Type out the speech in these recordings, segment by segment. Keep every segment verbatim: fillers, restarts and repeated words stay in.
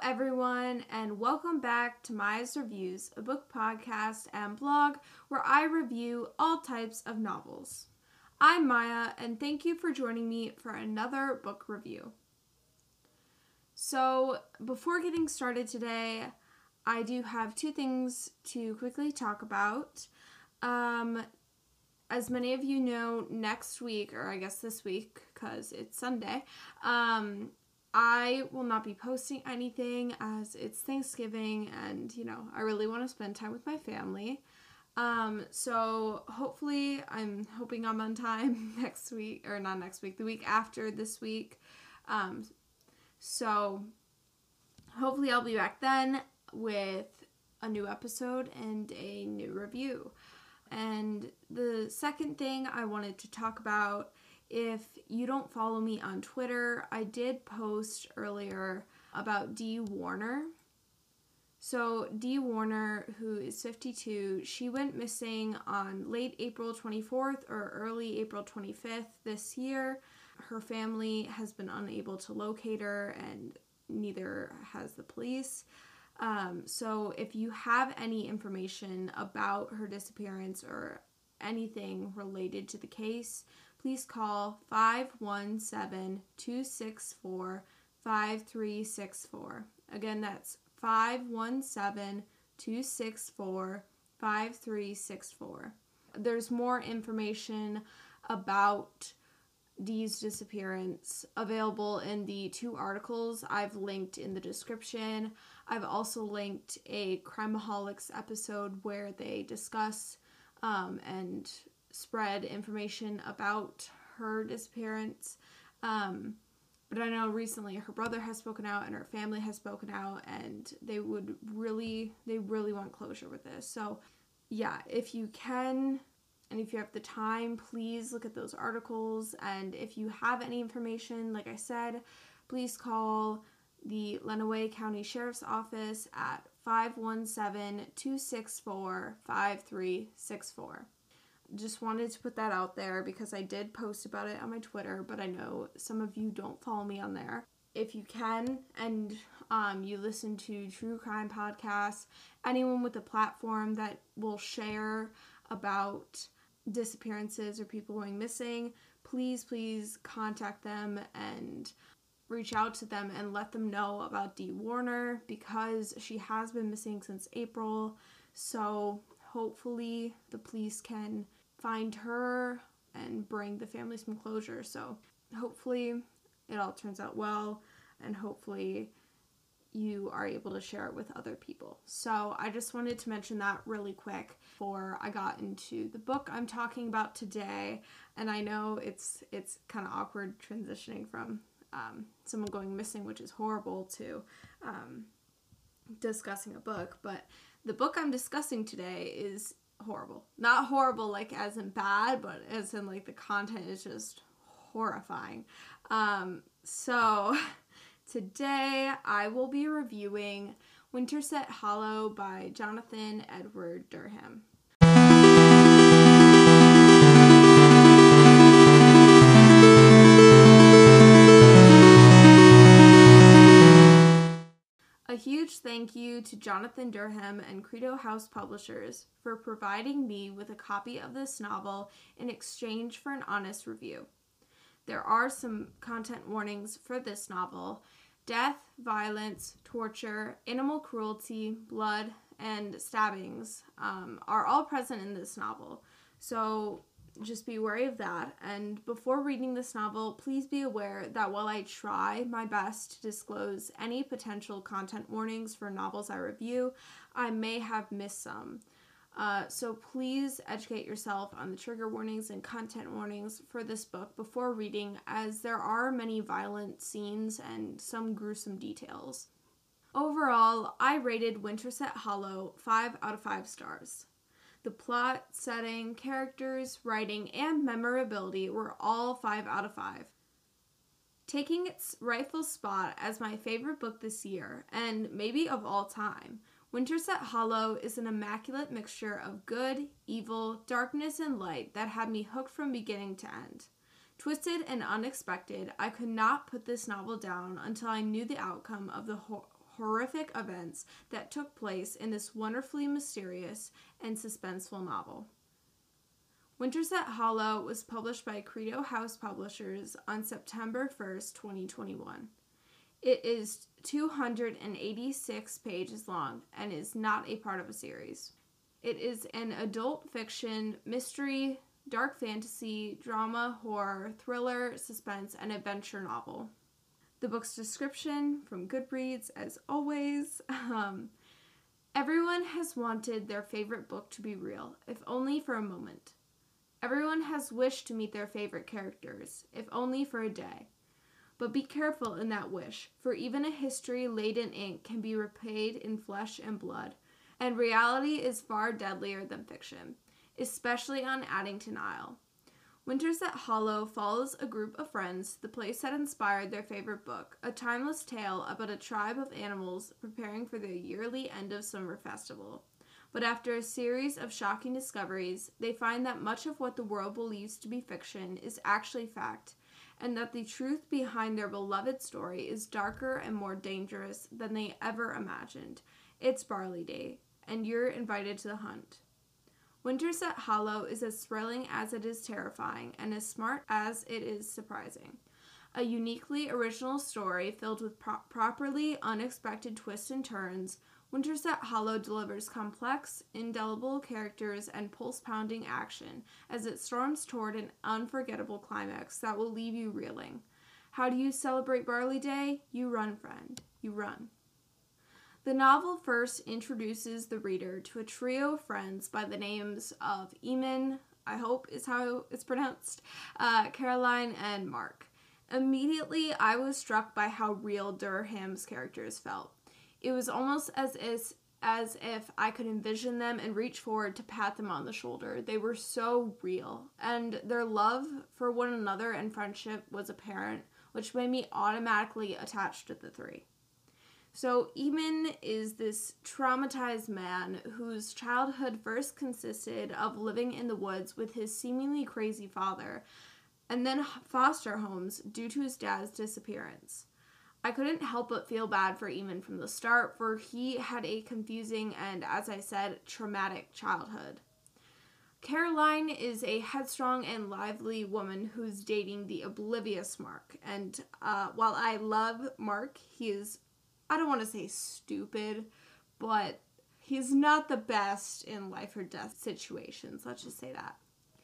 everyone, and welcome back to Maya's Reviews, a book podcast and blog where I review all types of novels. I'm Maya, and thank you for joining me for another book review. So, before getting started today, I do have two things to quickly talk about. Um, as many of you know, next week, or I guess this week, because it's Sunday, um... I will not be posting anything as it's Thanksgiving and, you know, I really want to spend time with my family. Um, so hopefully, I'm hoping I'm on time next week, or not next week, the week after this week. Um, so hopefully I'll be back then with a new episode and a new review. And the second thing I wanted to talk about, if you don't follow me on Twitter, I did post earlier about Dee Warner. So Dee Warner, who is fifty-two, she went missing on late April twenty-fourth or early April twenty-fifth this year. Her family has been unable to locate her, and neither has the police. Um, so if you have any information about her disappearance or anything related to the case, please call five one seven, two six four, five three six four. Again, that's five one seven, two six four, five three six four. There's more information about Dee's disappearance available in the two articles I've linked in the description. I've also linked a Crimeaholics episode where they discuss um, and spread information about her disappearance. Um, but I know recently her brother has spoken out and her family has spoken out, and they would really, they really want closure with this. So yeah, if you can, and if you have the time, please look at those articles. And if you have any information, like I said, please call the Lenawee County Sheriff's Office at five one seven, two six four, five three six four. Just wanted to put that out there because I did post about it on my Twitter, but I know some of you don't follow me on there. If you can, and um, you listen to true crime podcasts, anyone with a platform that will share about disappearances or people going missing, please, please contact them and reach out to them and let them know about Dee Warner, because she has been missing since April. So hopefully the police can find her and bring the family some closure. So hopefully it all turns out well, and hopefully you are able to share it with other people. So I just wanted to mention that really quick before I got into the book I'm talking about today. And I know it's it's kind of awkward transitioning from um, someone going missing, which is horrible, to um, discussing a book, but the book I'm discussing today is horrible. Not horrible like as in bad, but as in like the content is just horrifying. Um, so today I will be reviewing Winterset Hollow by Jonathan Edward Durham. A huge thank you to Jonathan Durham and Credo House Publishers for providing me with a copy of this novel in exchange for an honest review. There are some content warnings for this novel. Death, violence, torture, animal cruelty, blood, and stabbings um, are all present in this novel. So just be wary of that. And before reading this novel, please be aware that while I try my best to disclose any potential content warnings for novels I review, I may have missed some. Uh, so please educate yourself on the trigger warnings and content warnings for this book before reading, as there are many violent scenes and some gruesome details. Overall, I rated Winterset Hollow five out of five stars. The plot, setting, characters, writing, and memorability were all five out of five. Taking its rightful spot as my favorite book this year, and maybe of all time, Winterset Hollow is an immaculate mixture of good, evil, darkness, and light that had me hooked from beginning to end. Twisted and unexpected, I could not put this novel down until I knew the outcome of the ho- horrific events that took place in this wonderfully mysterious and suspenseful novel. Winterset Hollow was published by Credo House Publishers on September first, twenty twenty-one. It is two hundred eighty-six pages long and is not a part of a series. It is an adult fiction, mystery, dark fantasy, drama, horror, thriller, suspense, and adventure novel. The book's description from Goodreads, as always. Um, Everyone has wanted their favorite book to be real, if only for a moment. Everyone has wished to meet their favorite characters, if only for a day. But be careful in that wish, for even a history laid in ink can be repaid in flesh and blood, and reality is far deadlier than fiction, especially on Addington Isle. Winterset Hollow follows a group of friends to the place that inspired their favorite book, a timeless tale about a tribe of animals preparing for their yearly end of summer festival. But after a series of shocking discoveries, they find that much of what the world believes to be fiction is actually fact, and that the truth behind their beloved story is darker and more dangerous than they ever imagined. It's Barley Day, and you're invited to the hunt. Winterset Hollow is as thrilling as it is terrifying, and as smart as it is surprising. A uniquely original story filled with pro- properly unexpected twists and turns, Winterset Hollow delivers complex, indelible characters and pulse-pounding action as it storms toward an unforgettable climax that will leave you reeling. How do you celebrate Barley Day? You run, friend. You run. The novel first introduces the reader to a trio of friends by the names of Eamon, I hope is how it's pronounced, uh, Caroline, and Mark. Immediately, I was struck by how real Durham's characters felt. It was almost as if, as if I could envision them and reach forward to pat them on the shoulder. They were so real, and their love for one another and friendship was apparent, which made me automatically attached to the three. So Eamon is this traumatized man whose childhood first consisted of living in the woods with his seemingly crazy father, and then foster homes due to his dad's disappearance. I couldn't help but feel bad for Eamon from the start, for he had a confusing and, as I said, traumatic childhood. Caroline is a headstrong and lively woman who's dating the oblivious Mark, and uh, while I love Mark, he is, I don't want to say stupid, but he's not the best in life or death situations, let's just say that.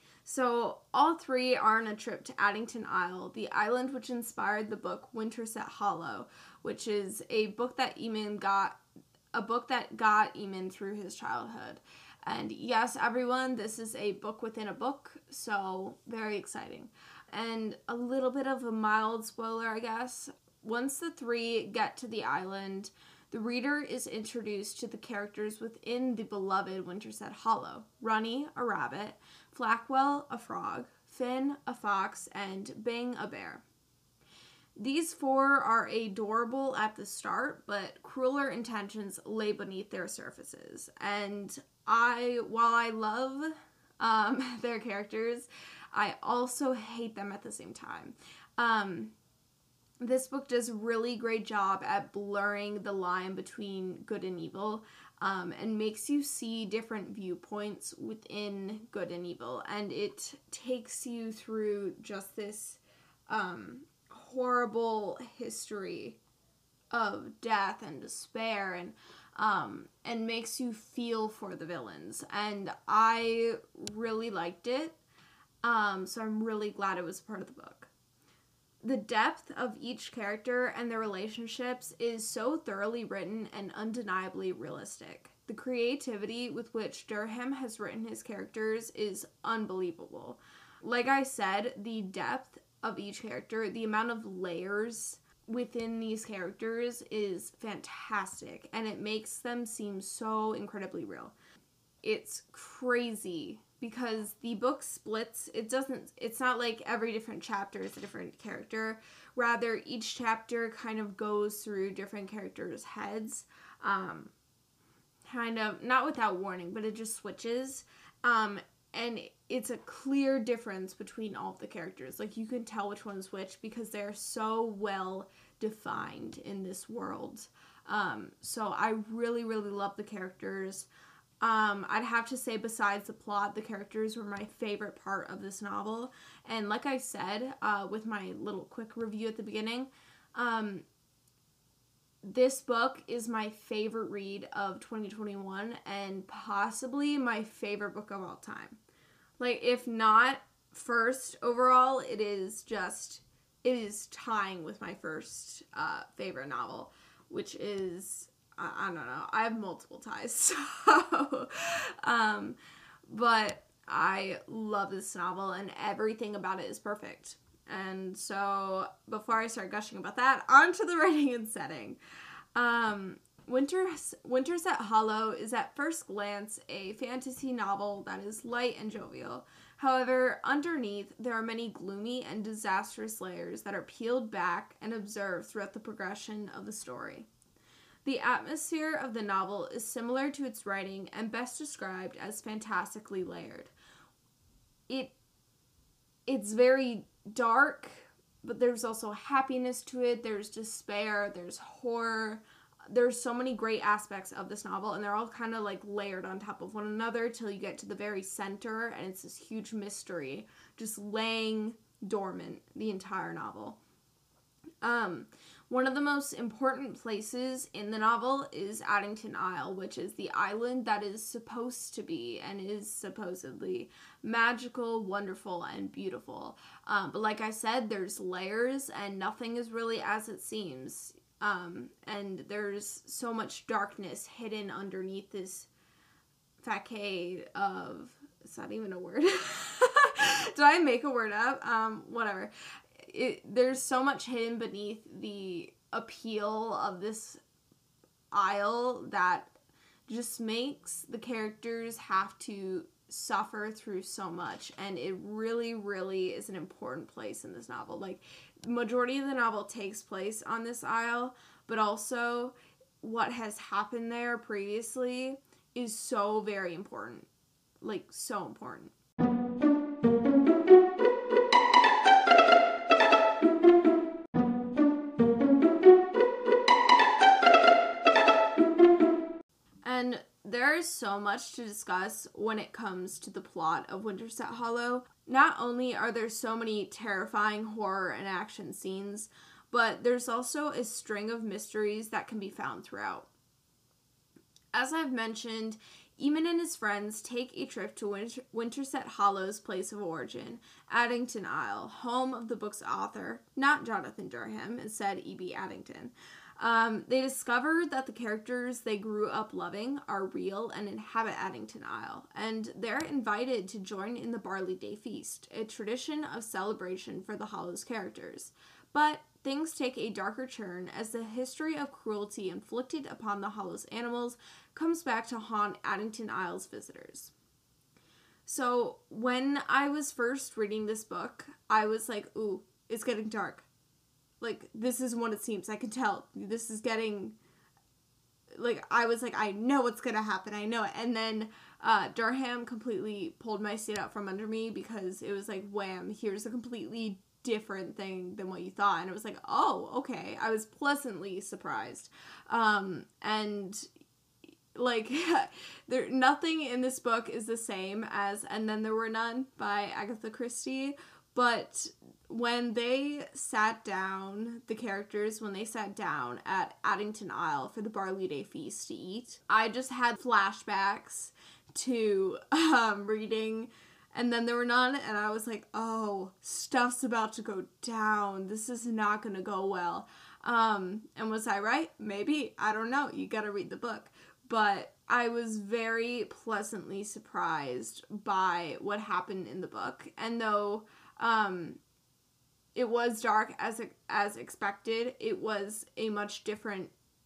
So all three are on a trip to Addington Isle, the island which inspired the book Winterset Hollow, which is a book that Eamon got, a book that got Eamon through his childhood. And yes, everyone, this is a book within a book, so very exciting. And a little bit of a mild spoiler, I guess. Once the three get to the island, the reader is introduced to the characters within the beloved Winterset Hollow. Runny, a rabbit, Flackwell, a frog, Finn, a fox, and Bing, a bear. These four are adorable at the start, but crueler intentions lay beneath their surfaces. And I, while I love um, their characters, I also hate them at the same time. Um, this book does a really great job at blurring the line between good and evil, um, and makes you see different viewpoints within good and evil. And it takes you through just this um, horrible history of death and despair, and um, and makes you feel for the villains. And I really liked it, um, so I'm really glad it was part of the book. The depth of each character and their relationships is so thoroughly written and undeniably realistic. The creativity with which Durham has written his characters is unbelievable. Like I said, the depth of each character, the amount of layers within these characters is fantastic, and it makes them seem so incredibly real. It's crazy because the book splits. It doesn't, it's not like every different chapter is a different character. Rather, each chapter kind of goes through different characters' heads. Um, kind of, not without warning, but it just switches. Um, and it's a clear difference between all of the characters. Like, you can tell which one's which because they're so well defined in this world. Um, so I really, really love the characters. Um, I'd have to say, besides the plot, the characters were my favorite part of this novel. And like I said, uh, with my little quick review at the beginning, um, this book is my favorite read of twenty twenty-one and possibly my favorite book of all time. Like, if not first overall, it is just, it is tying with my first uh, favorite novel, which is, I, I don't know, I have multiple ties, so, um, but I love this novel and everything about it is perfect. And so, before I start gushing about that, on to the writing and setting. Um, Winter, Winterset Hollow is at first glance a fantasy novel that is light and jovial. However, underneath, there are many gloomy and disastrous layers that are peeled back and observed throughout the progression of the story. The atmosphere of the novel is similar to its writing and best described as fantastically layered. It, it's very dark, but there's also happiness to it. There's despair. There's horror. There's so many great aspects of this novel, and they're all kind of like layered on top of one another till you get to the very center, and it's this huge mystery just laying dormant the entire novel. Um, one of the most important places in the novel is Addington Isle, which is the island that is supposed to be and is supposedly magical, wonderful, and beautiful. Um, but like I said, there's layers and nothing is really as it seems. Um, and there's so much darkness hidden underneath this facade of, it's not even a word. Did I make a word up? Um, whatever. It, there's so much hidden beneath the appeal of this isle that just makes the characters have to suffer through so much, and it really, really is an important place in this novel. Like, the majority of the novel takes place on this isle, but also what has happened there previously is so very important. Like, so important. And there is so much to discuss when it comes to the plot of Winterset Hollow. Not only are there so many terrifying horror and action scenes, but there's also a string of mysteries that can be found throughout. As I've mentioned, Eamon and his friends take a trip to Winter- Winterset Hollow's place of origin, Addington Isle, home of the book's author, not Jonathan Durham, instead E B Addington. Um, they discover that the characters they grew up loving are real and inhabit Addington Isle, and they're invited to join in the Barley Day Feast, a tradition of celebration for the Hollow's characters. But things take a darker turn as the history of cruelty inflicted upon the Hollow's animals comes back to haunt Addington Isle's visitors. So when I was first reading this book, I was like, ooh, it's getting dark. Like, this isn't what it seems. I can tell. This is getting, like, I was like, I know what's going to happen. I know it. And then uh, Durham completely pulled my seat out from under me because it was like, wham, here's a completely different thing than what you thought. And it was like, oh, okay. I was pleasantly surprised. Um, and, like, there nothing in this book is the same as And Then There Were None by Agatha Christie. But when they sat down, the characters, when they sat down at Addington Isle for the Barley Day Feast to eat, I just had flashbacks to um, reading And Then There Were None, and I was like, oh, stuff's about to go down. This is not going to go well. Um, and was I right? Maybe. I don't know. You gotta read the book. But I was very pleasantly surprised by what happened in the book. And though um, it was dark as as expected, it was a much different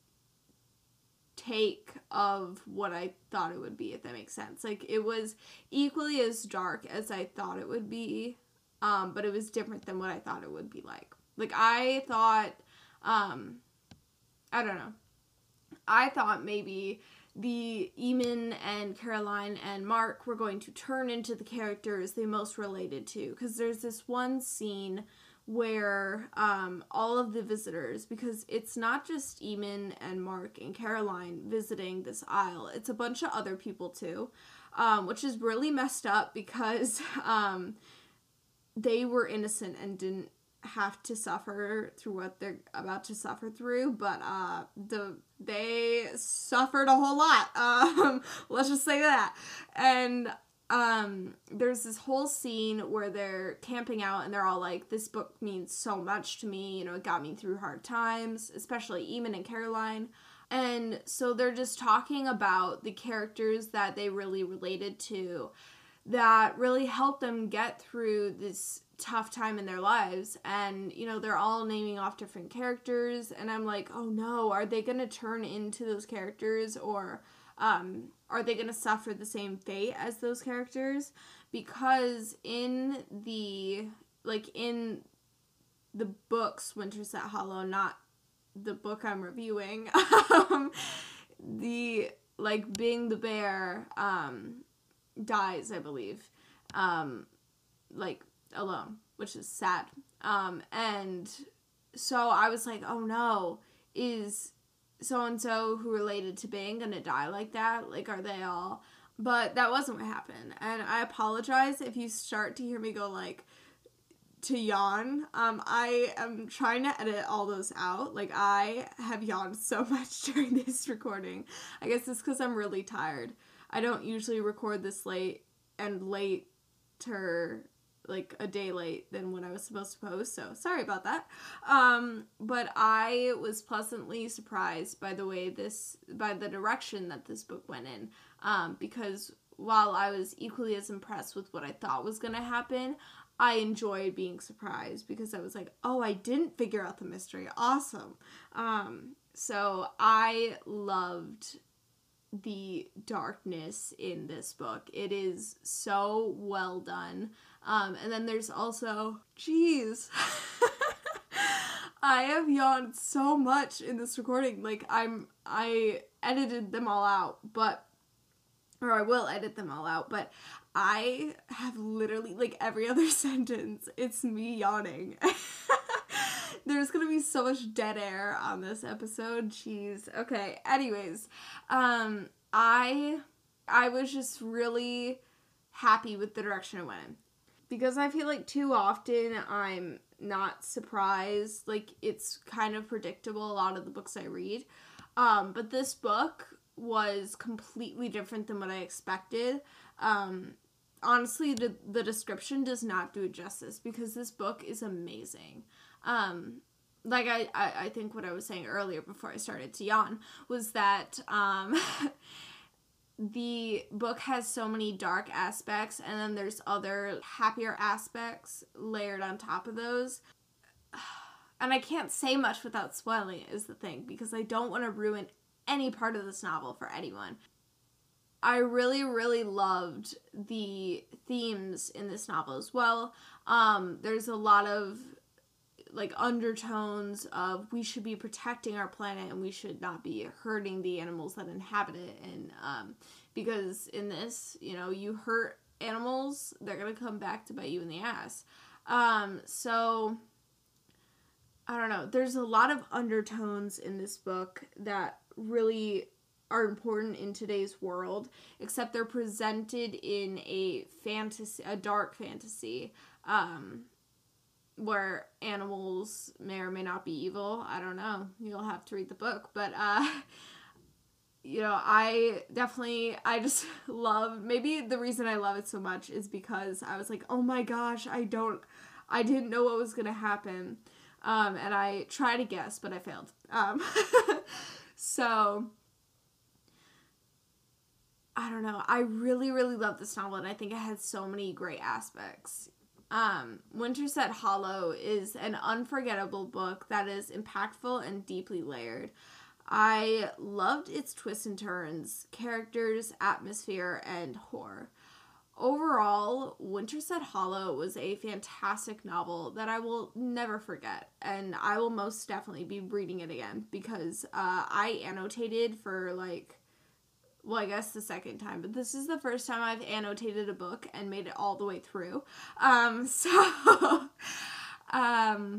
take of what I thought it would be, if that makes sense. Like, it was equally as dark as I thought it would be, um, but it was different than what I thought it would be like. Like, I thought, um, I don't know, I thought maybe the Eamon and Caroline and Mark were going to turn into the characters they most related to, because there's this one scene where um, all of the visitors, because it's not just Eamon and Mark and Caroline visiting this isle, it's a bunch of other people too, um, which is really messed up because um, they were innocent and didn't have to suffer through what they're about to suffer through, but uh, the they suffered a whole lot. Um, let's just say that. And um, there's this whole scene where they're camping out and they're all like, this book means so much to me, you know, it got me through hard times, especially Eamon and Caroline. And so they're just talking about the characters that they really related to, that really helped them get through this tough time in their lives. And, you know, they're all naming off different characters, and I'm like, oh no, are they gonna turn into those characters, or um are they gonna suffer the same fate as those characters? Because in the like in the books Winterset Hollow, not the book I'm reviewing, um the like Bing the bear um dies, I believe, um like alone, which is sad. Um, and so I was like, oh no, is so-and-so who related to Bing gonna die like that? Like, are they all? But that wasn't what happened. And I apologize if you start to hear me go, like, to yawn. Um, I am trying to edit all those out. Like, I have yawned so much during this recording. I guess it's because I'm really tired. I don't usually record this late and later, like a day late than when I was supposed to post, so sorry about that. Um, but I was pleasantly surprised by the way this, by the direction that this book went in, um, because while I was equally as impressed with what I thought was going to happen, I enjoyed being surprised because I was like, oh, I didn't figure out the mystery. Awesome. Um, so I loved the darkness in this book. It is so well done. Um, and then there's also, geez, I have yawned so much in this recording. Like, I'm, I edited them all out, but, or I will edit them all out, but I have literally, like, every other sentence, it's me yawning. There's gonna be so much dead air on this episode. Jeez. Okay. Anyways, um, I, I was just really happy with the direction it went in. Because I feel like too often I'm not surprised. Like, it's kind of predictable, a lot of the books I read. Um, but this book was completely different than what I expected. Um, honestly, the, the description does not do it justice because this book is amazing. Um, like I, I, I think what I was saying earlier before I started to yawn was that, um... the book has so many dark aspects, and then there's other happier aspects layered on top of those. And I can't say much without spoiling it, is the thing, because I don't want to ruin any part of this novel for anyone. I really, really loved the themes in this novel as well. Um, there's a lot of like undertones of we should be protecting our planet and we should not be hurting the animals that inhabit it. And um, because in this, you know, you hurt animals, they're gonna come back to bite you in the ass. Um, so I don't know. There's a lot of undertones in this book that really are important in today's world, except they're presented in a fantasy, a dark fantasy. Um, where animals may or may not be evil. I don't know. You'll have to read the book. But, uh, you know, I definitely, I just love, maybe the reason I love it so much is because I was like, oh my gosh, I don't, I didn't know what was going to happen. Um, and I tried to guess, but I failed. Um, so, I don't know. I really, really love this novel, and I think it has so many great aspects. Um, Winterset Hollow is an unforgettable book that is impactful and deeply layered. I loved its twists and turns, characters, atmosphere, and horror. Overall, Winterset Hollow was a fantastic novel that I will never forget, and I will most definitely be reading it again because uh, I annotated for like well, I guess the second time, but this is the first time I've annotated a book and made it all the way through. Um, so um,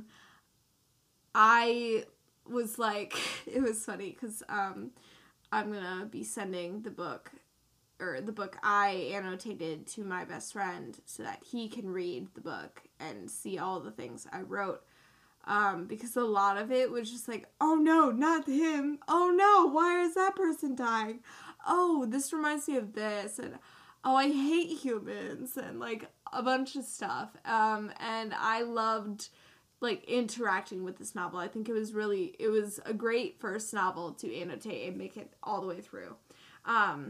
I was like, it was funny because um, I'm gonna be sending the book, or the book I annotated, to my best friend so that he can read the book and see all the things I wrote. Um, because a lot of it was just like, oh no, not him. Oh no, why is that person dying? Oh, this reminds me of this. And oh, I hate humans, and like a bunch of stuff. Um, and I loved like interacting with this novel. I think it was really, it was a great first novel to annotate and make it all the way through. Um,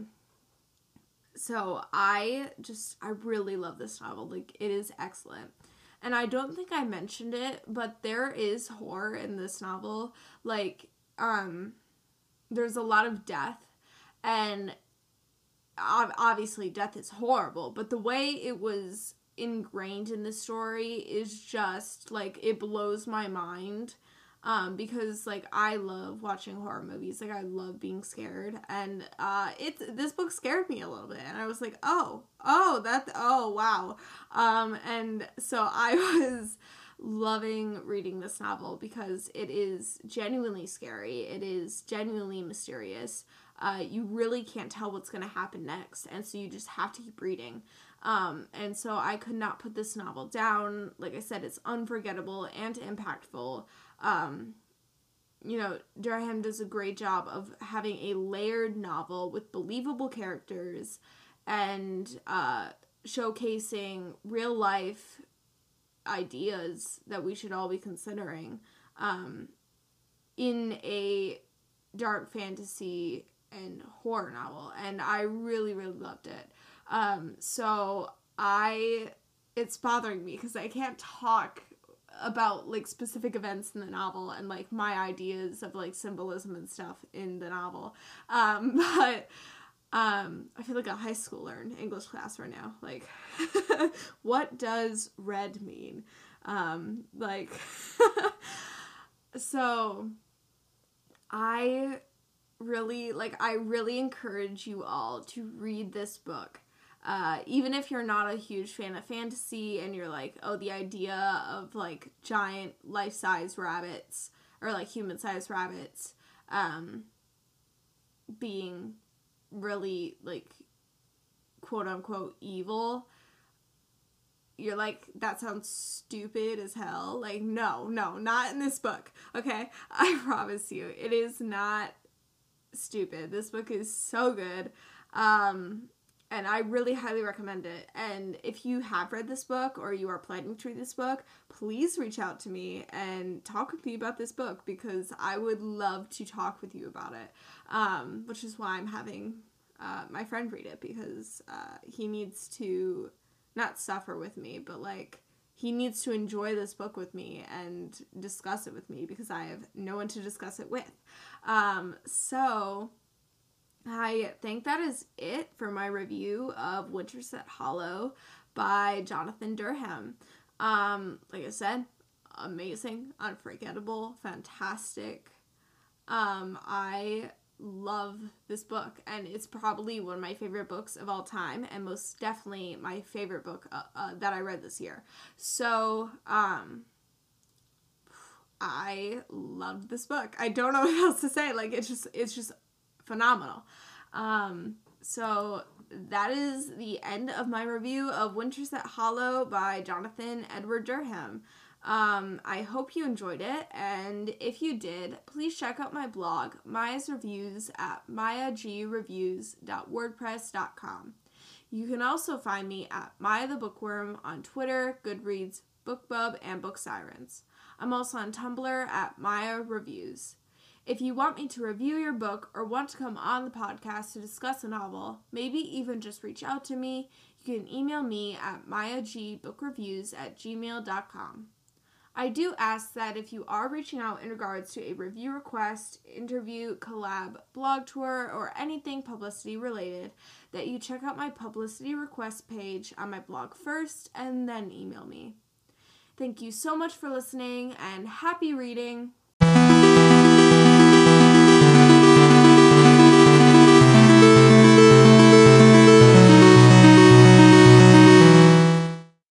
so I just, I really love this novel. Like, it is excellent. And I don't think I mentioned it, but there is horror in this novel. Like, um, there's a lot of death, and obviously death is horrible, but the way it was ingrained in the story is just, like, it blows my mind. Um, because, like, I love watching horror movies. Like, I love being scared. And, uh, it's, this book scared me a little bit. And I was like, oh, oh, that, oh, wow. Um, and so I was loving reading this novel because it is genuinely scary. It is genuinely mysterious. Uh, you really can't tell what's going to happen next. And so you just have to keep reading. Um, and so I could not put this novel down. Like I said, it's unforgettable and impactful. Um, you know, Durham does a great job of having a layered novel with believable characters and uh, showcasing real life ideas that we should all be considering um, in a dark fantasy and horror novel. And I really, really loved it. Um, so I, it's bothering me because I can't talk about like specific events in the novel and like my ideas of like symbolism and stuff in the novel. Um, but um, I feel like a high schooler in English class right now. Like, what does red mean? Um, like, so I really, like, I really encourage you all to read this book. Uh, even if you're not a huge fan of fantasy and you're like, oh, the idea of like giant life-size rabbits or like human-sized rabbits um, being really like quote-unquote evil, you're like, that sounds stupid as hell. Like, no, no, not in this book. Okay, I promise you, it is not stupid. This book is so good. Um, and I really highly recommend it. And if you have read this book or you are planning to read this book, please reach out to me and talk with me about this book because I would love to talk with you about it. Um, which is why I'm having uh, my friend read it because uh, he needs to not suffer with me, but like he needs to enjoy this book with me and discuss it with me because I have no one to discuss it with. Um, so I think that is it for my review of Winterset Hollow by Jonathan Durham. Um, like I said, amazing, unforgettable, fantastic. Um, I love this book, and it's probably one of my favorite books of all time, and most definitely my favorite book uh, uh, that I read this year. So, um, I loved this book. I don't know what else to say. Like, it's just, it's just phenomenal. Um, so that is the end of my review of Winterset Hollow by Jonathan Edward Durham. Um, I hope you enjoyed it, and if you did, please check out my blog, Maya's Reviews, at maya g reviews dot wordpress dot com. You can also find me at Maya the Bookworm on Twitter, Goodreads, BookBub, and Book Sirens. I'm also on Tumblr at Maya Reviews. If you want me to review your book or want to come on the podcast to discuss a novel, maybe even just reach out to me, you can email me at maya g book reviews at gmail dot com. I do ask that if you are reaching out in regards to a review request, interview, collab, blog tour, or anything publicity related, that you check out my publicity request page on my blog first and then email me. Thank you so much for listening and happy reading!